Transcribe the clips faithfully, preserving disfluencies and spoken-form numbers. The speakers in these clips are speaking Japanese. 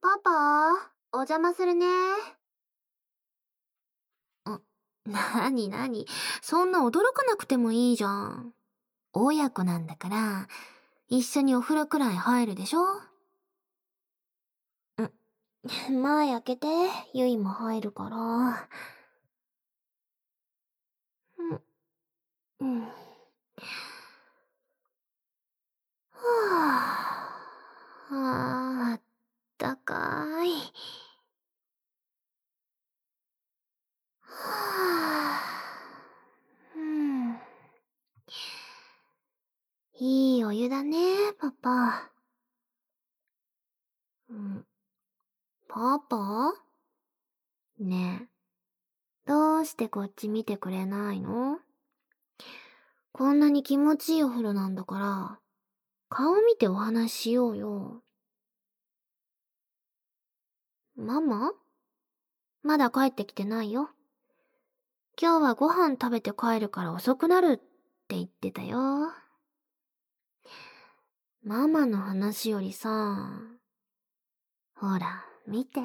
パパ、お邪魔するね。ん、なになに、そんな驚かなくてもいいじゃん。親子なんだから、一緒にお風呂くらい入るでしょ？ん、前開けて、ゆいも入るから。うん。うん。はぁ、あー、あったかい。はぁ、うん。いいお湯だね、パパ。うん。パパ？ねえ、どうしてこっち見てくれないの？こんなに気持ちいいお風呂なんだから、顔見てお話ししようよ。ママ？まだ帰ってきてないよ。今日はご飯食べて帰るから遅くなるって言ってたよ。ママの話よりさ、ほら、見て。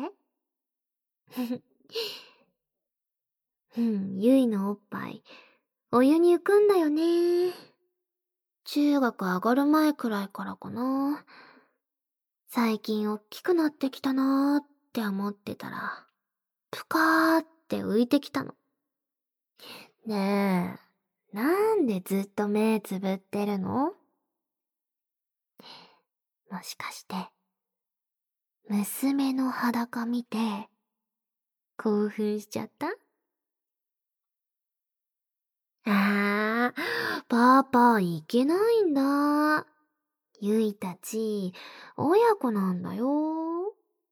うん、ゆいのおっぱい、お湯に浮くんだよね。中学上がる前くらいからかな。最近おっきくなってきたなーって思ってたら、ぷかーって浮いてきたの。ねえ、なんでずっと目つぶってるの？もしかして、娘の裸見て、興奮しちゃった？あー、パパいけないんだ。ゆいたち、親子なんだよ。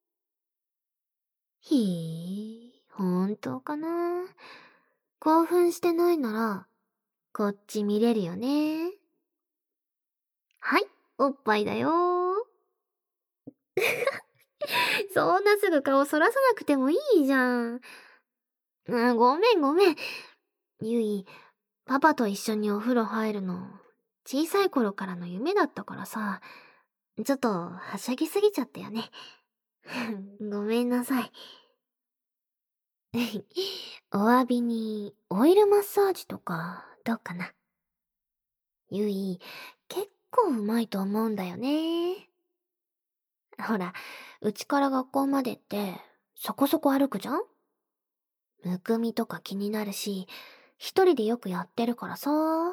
へえ、本当かな。興奮してないなら、こっち見れるよね。はい、おっぱいだよ。そんなすぐ顔そらさなくてもいいじゃん。あ、ごめんごめん。ゆい、パパと一緒にお風呂入るの、小さい頃からの夢だったからさ、ちょっとはしゃぎすぎちゃったよね。ごめんなさい。お詫びに、オイルマッサージとか、どうかな。ゆい、結構うまいと思うんだよね。ほら、うちから学校までって、そこそこ歩くじゃん？むくみとか気になるし、一人でよくやってるからさ。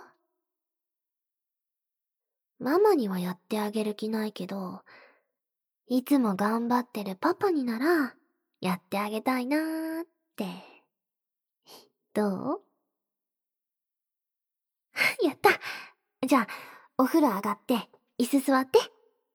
ママにはやってあげる気ないけど、いつも頑張ってるパパになら、やってあげたいなーって。どう？やった。じゃあ、お風呂上がって、椅子座って。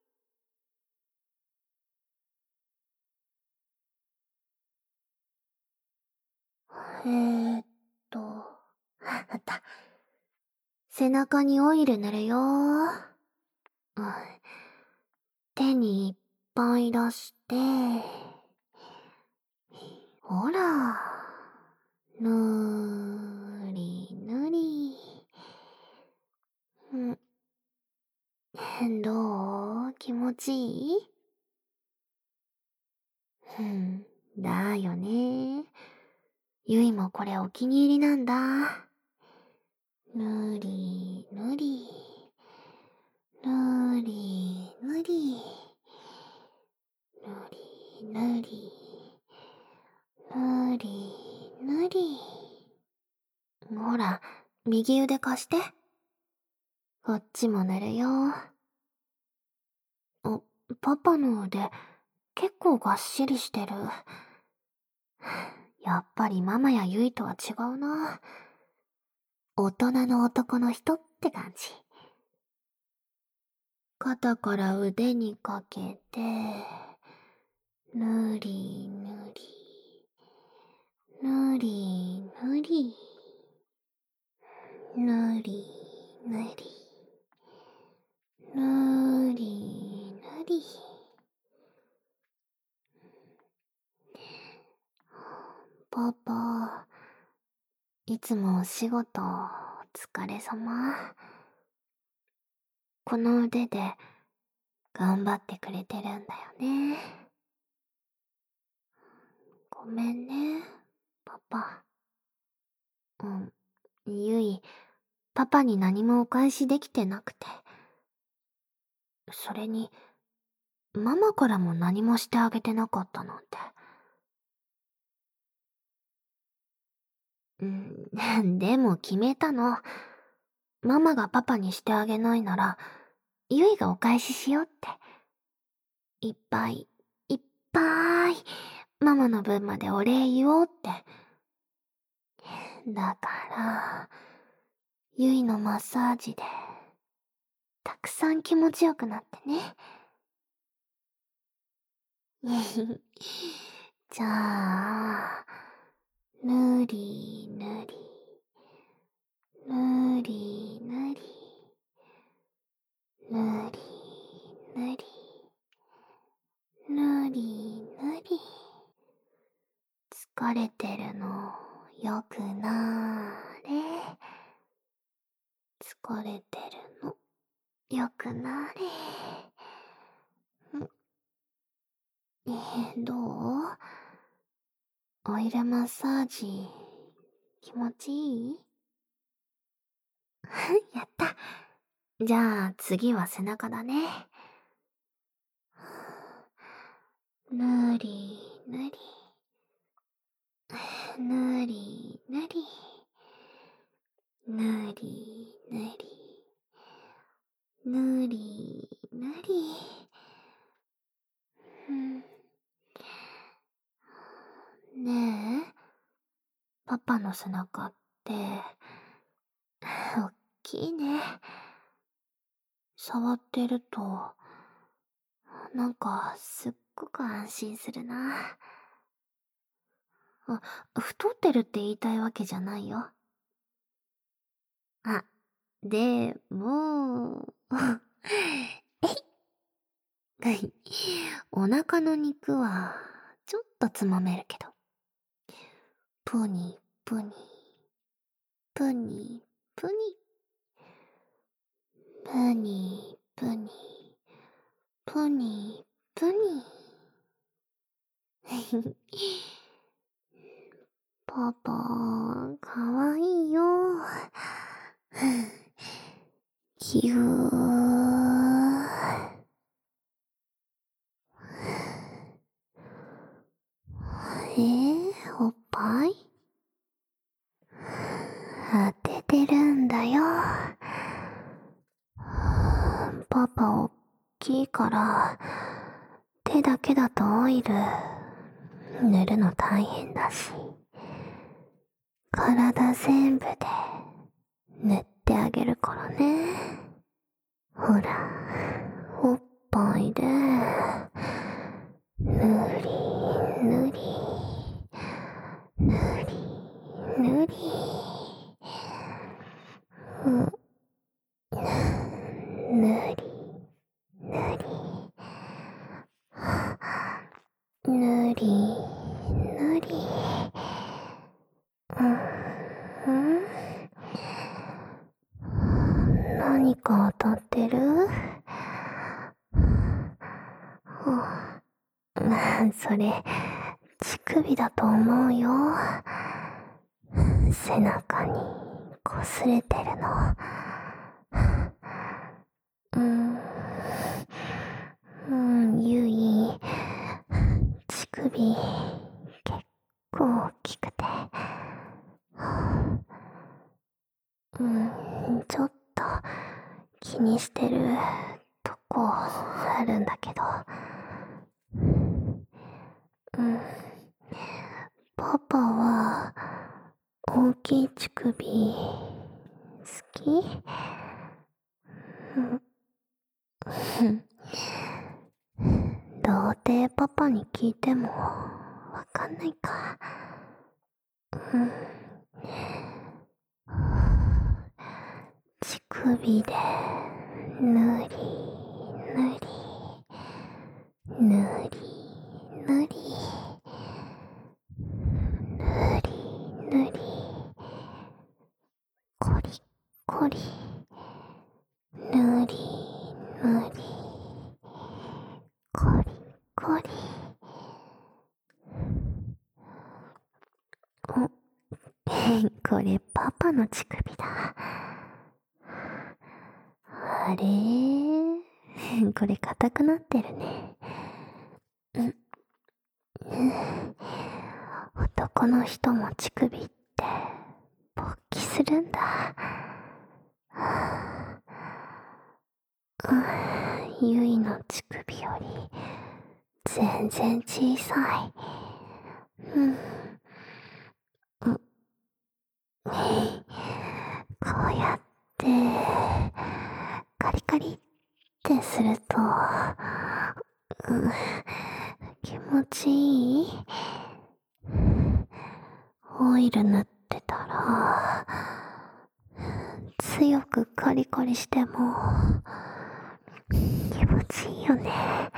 えーっと、あった。背中にオイル塗るよ。うん、手にいっぱい出して、ほら、ぬりぬり。うん、どう？気持ちいい？うん、だよね。ゆいもこれお気に入りなんだ。ぬりぬり、ぬりぬり、ぬりぬり、ぬりぬり。ほら、右腕貸して。こっちも塗るよ。お、パパの腕、結構がっしりしてる。やっぱりママやゆいとは違うな。大人の男の人って感じ。肩から腕にかけて、ぬりぬり、ぬりぬり、ぬりぬり、ぬりぬり。パパ、いつもお仕事、お疲れ様。この腕で頑張ってくれてるんだよね。 めんね、パパ。うん、ゆい、パパに何もお返しできてなくて。それに、ママからも何もしてあげてなかったなんて。うん、でも決めたの。ママがパパにしてあげないなら、ゆいがお返ししようって。いっぱい、いっぱい、ママの分までお礼言おうって。だから、ゆいのマッサージで、たくさん気持ちよくなってね。じゃあ、ぬりぬり、ぬりぬり、ぬりぬり、ぬりぬり。疲れてるのよくなーれ。疲れてるのよくなれ。んえー、どう？オイルマッサージ気持ちいい？やった。じゃあ次は背中だね。ぬりぬり、ぬりぬり、ぬりぬり、ぬりぬり。うんねえ、パパの背中って、おっきいね。触ってると、なんかすっごく安心するな。あ、太ってるって言いたいわけじゃないよ。あ、でも、えい。お腹の肉は、ちょっとつまめるけど。プニプニ、プニプニ、プニプニ、プニプニ。パパ、かわいいよ。ぎゅー。えー、おっぱい当ててるんだよ。パパおっきいから、手だけだとオイル塗るの大変だし、体全部で塗ってあげるからね。ほら、おっぱいで、ぬりぬり、ぬりぬり、うん、ぬりぬり、ぬりぬり、うん、うん、何か当たってる？それ、乳首だと思うよ。背中に擦れてるの。うん、うん、ゆい、乳首、結構大きくて。うん、ちょっと気にしてるとこあるんだけど。うん、パパは大きい乳首好き？童貞パパに聞いてもわかんないか。うん、乳首でぬりぬり、ぬりぬり、ぬりぬり、コリコリ、ぬりぬり、コリコリ。 これパパの乳首だ。あれこれ硬くなってるね。うん、男の人も乳首って勃起するんだ。ゆいの乳首より全然小さい。うん。うこうやってカリカリってすると、うん、気持ちいい。オイル塗ってたら強くカリカリしても気持ちいいよね。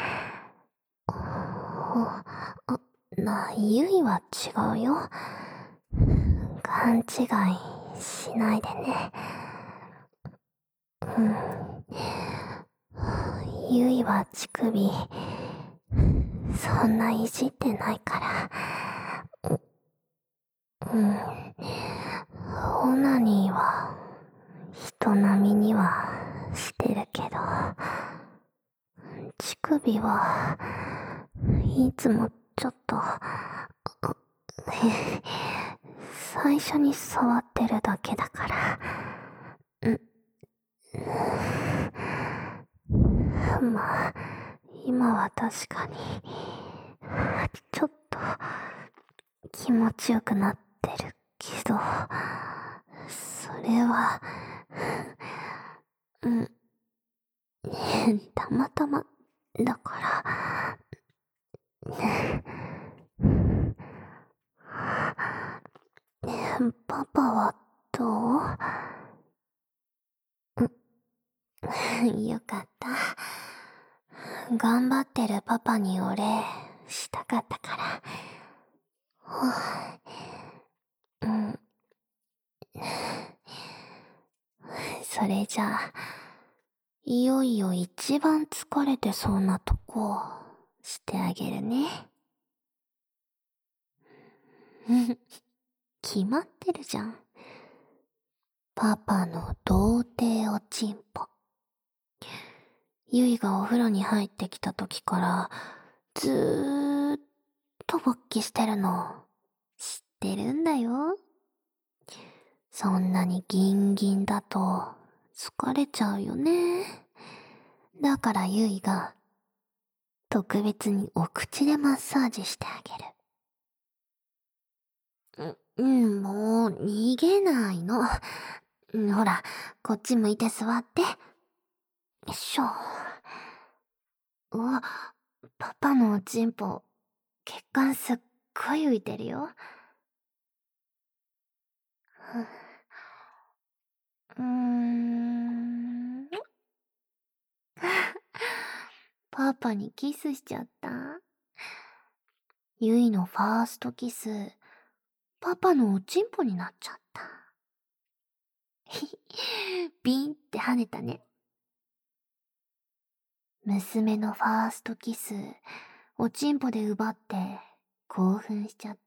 あ、な、ゆいは違うよ。勘違いしないでね。うん。ゆいは乳首、そんないじってないから。うん。オナニーは、人並みにはしてるけど、乳首はいつもちょっと、最初に触ってるだけだから。うん、まあ、今は確かに、ちょっと気持ちよくなってるけど、それは、うん、たまたまだから、パパはどう？よかった。頑張ってるパパにお礼したかったから。うん。それじゃあ、いよいよ一番疲れてそうなとこしてあげるね。決まってるじゃん。パパの童貞おちんぽ。ゆいがお風呂に入ってきた時からずーっと勃起してるの知ってるんだよ。そんなにギンギンだと疲れちゃうよね。だからゆいが特別にお口でマッサージしてあげる。う、うん、もう逃げないの。うん、ほら、こっち向いて座って。よいしょ。うわ、パパのおちんぽ、血管すっごい浮いてるよ。うーん。パパにキスしちゃった。ゆいのファーストキス、パパのおちんぽになっちゃった。ビンって跳ねたね。娘のファーストキス、おちんぽで奪って興奮しちゃった。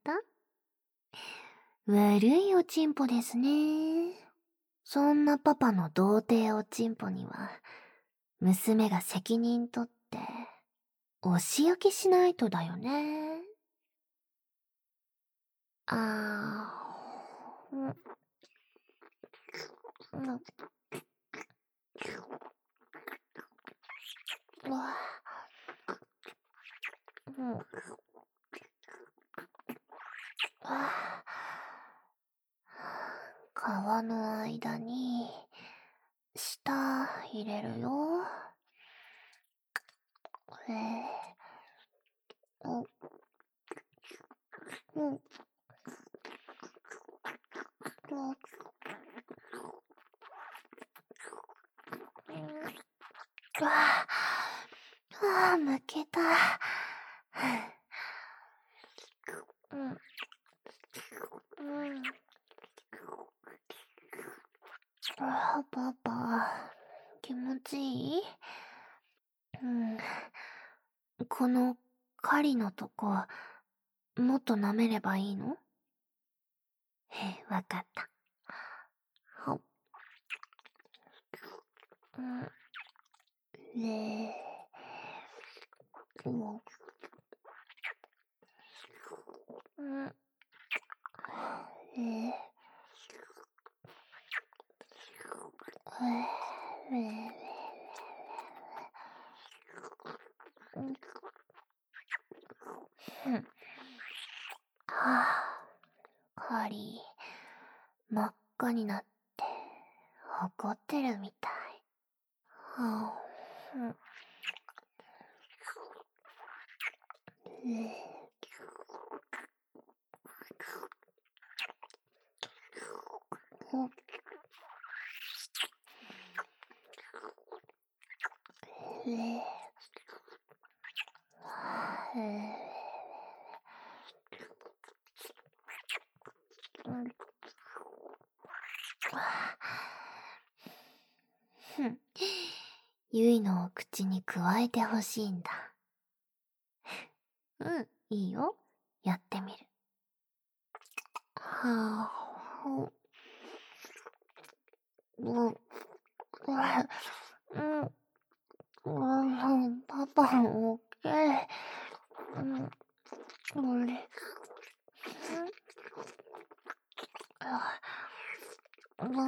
悪いおちんぽですね。そんなパパの童貞おちんぽには、娘が責任取って、お仕置きしないとだよね。あー、うん、うん、うわ、うん、あ皮の間に、舌入れるよ。えー、お、うん、お、うわあ、むけた。うん、うん、あ、パパ、気持ちいい？うん、この狩りのとこ、もっと舐めればいいの？へ、わかった。 うん、ねえ、もう、うん、ねえ、ねえ、うん、うん。はあ、カーリー、真っ赤になって怒ってるみたい。はあ、うん、ねえ、ねえ、うん、ふん。ゆいのを口にくわえてほしいんだ。うん、いいよ。やってみる。はあ、うん、うん、うん、うん、パパオッケー。うん、これ、うん、うん、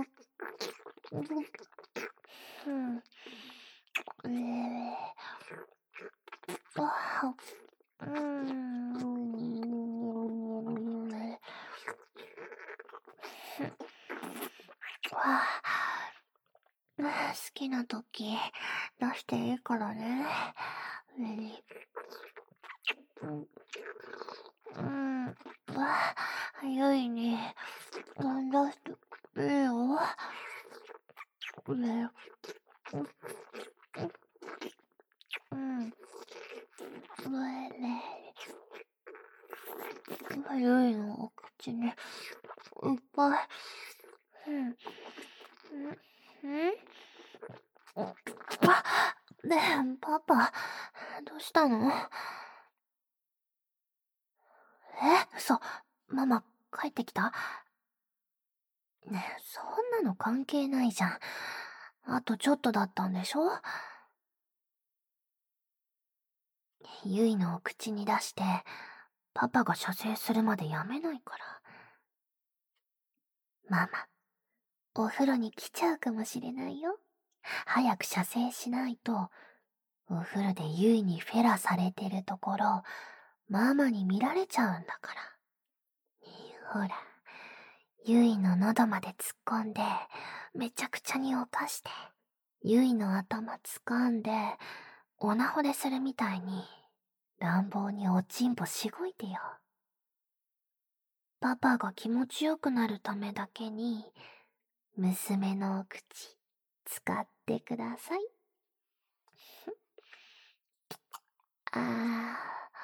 うん、えー、あ、うん、わあ、好きなとき出していいからね。ねうん、うん、わあ、ゆいに、うん出していいよ。ねうん、ねねゆいのお口にいっぱい。うん、うん、うん、あ、ねえ、パパ、どうしたの？え、嘘。ママ、帰ってきた？ねえ、そんなの関係ないじゃん。あとちょっとだったんでしょ？ゆいのを口に出して、パパが射精するまでやめないから。ママ、お風呂に来ちゃうかもしれないよ。早く射精しないと、お風呂でゆいにフェラされてるところ、ママに見られちゃうんだから。ほら、ゆいの喉まで突っ込んで、めちゃくちゃに犯して、ゆいの頭掴んで、おなほでするみたいに、乱暴におちんぽしごいてよ。パパが気持ちよくなるためだけに、娘のお口、使ってください。あ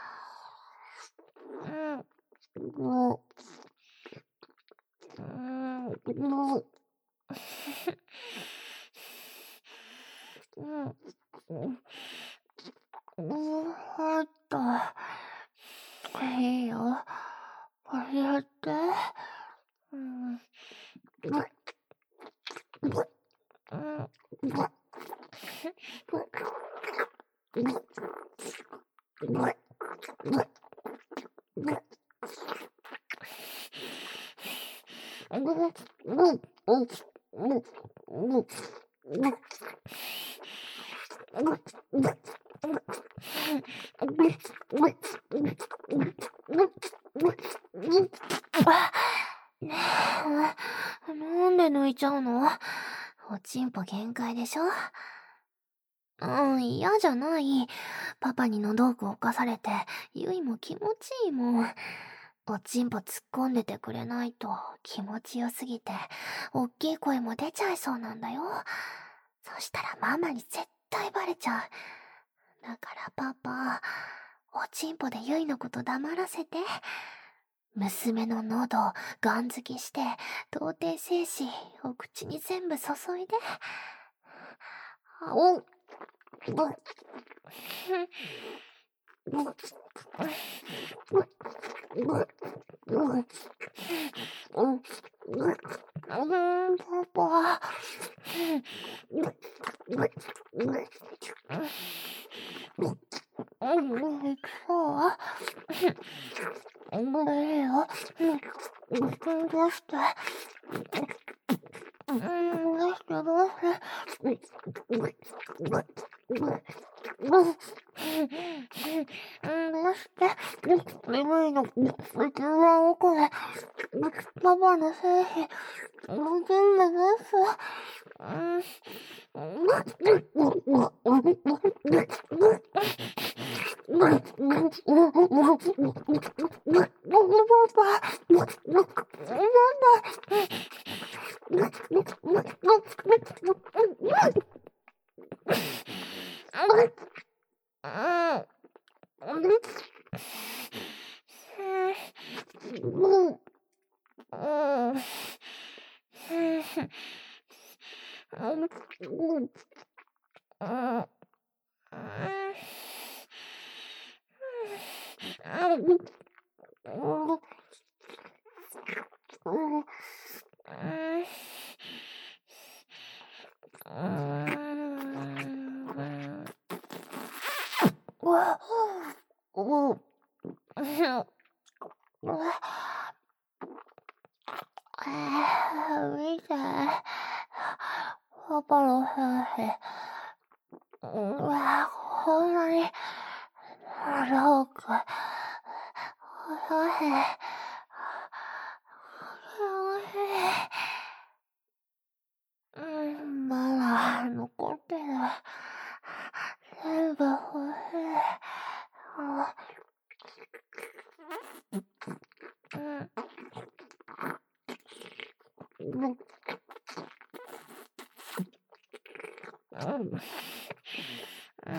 ー、うん、もう、うん、もう、うん、うん、うん、あった。いいよ。これやって。うん、うん、うん、あ、ねえ、なんで抜いちゃうの？おちんぽ限界でしょ？うん、嫌じゃない。パパに喉奥を犯されて、ゆいも気持ちいいもん。おちんぽ突っ込んでてくれないと気持ちよすぎて、おっきい声も出ちゃいそうなんだよ。そしたらママに絶対バレちゃう。だからパパ、おちんぽでゆいのこと黙らせて。娘の喉、ガン付きして、童貞精子、お口に全部注いで。あおん、 パパ。そう。いいよ。どうして。どうしてどうしてどうして眠いの。うちは奥で。パパの精子。全部どうす。見て。パパの精子。こんなに長く細い。うん、まだ残ってる。全部欲しい。うん。うん。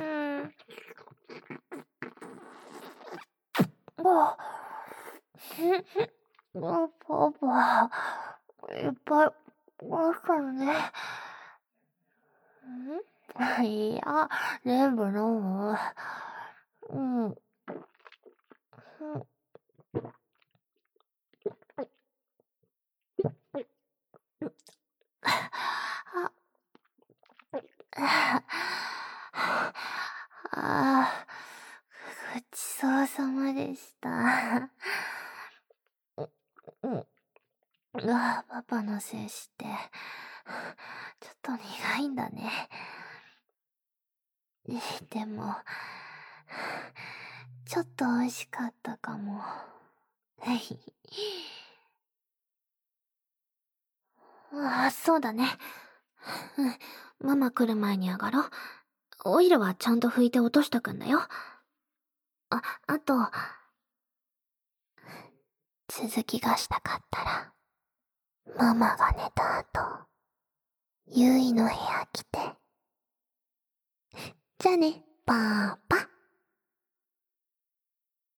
あ、パパ、いっぱいあったのね。んいや、全部飲む。うん。あ、あ、ごちそうさまでした。うん。あ、パパの精子って、ちょっと苦いんだね。でも、ちょっと美味しかったかも。ああ、そうだね。うん、ママ来る前に上がろう。オイルはちゃんと拭いて落としとくんだよ。あ、あと、続きがしたかったら、ママが寝た後、ゆいの部屋来て。じゃあね、パパ。